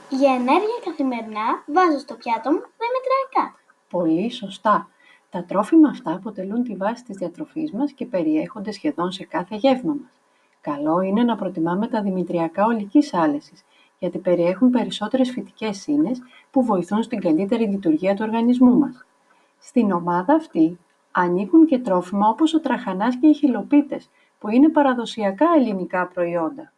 Για ενέργεια καθημερινά βάζω στο πιάτο μου δημητριακά. Πολύ σωστά. Τα τρόφιμα αυτά αποτελούν τη βάση της διατροφής μας και περιέχονται σχεδόν σε κάθε γεύμα μας. Καλό είναι να προτιμάμε τα δημητριακά ολικής άλεσης, γιατί περιέχουν περισσότερες φυτικές ίνες που βοηθούν στην καλύτερη λειτουργία του οργανισμού μας. Στην ομάδα αυτή ανήκουν και τρόφιμα όπως ο τραχανάς και οι χυλοπίτες, που είναι παραδοσιακά ελληνικά προϊόντα.